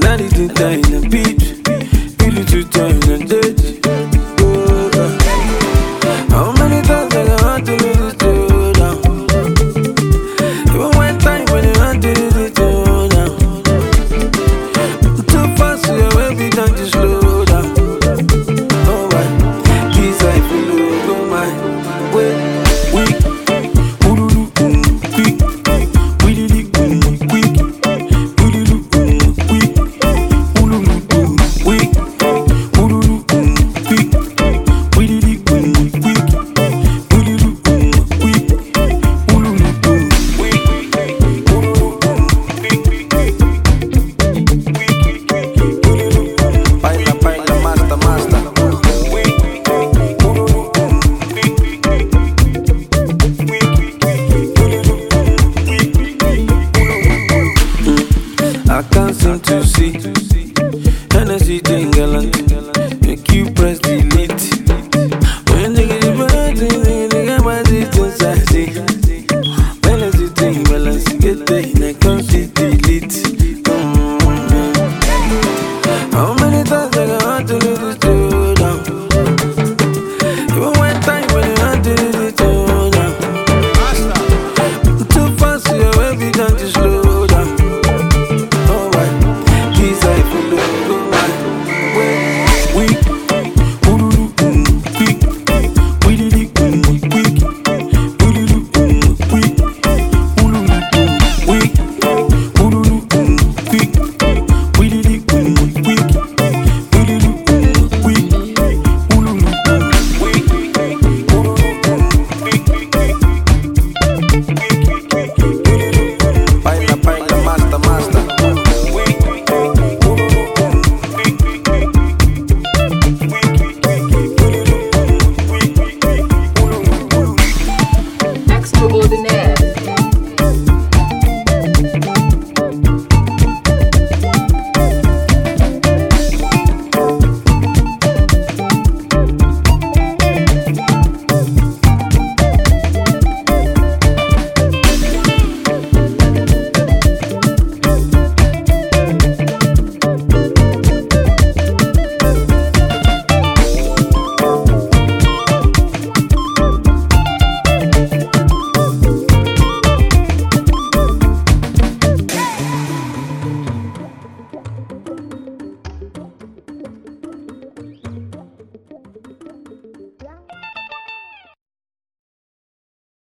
Daddy did die in the beach. Really too tired and dead. How many times I want to lose it to now? Even one time when you want to lose it to now. Too fast, so your baby don't you slow down. Oh my, this life will go my way. I can't seem to see Hennessy thing gallant. Make you press delete.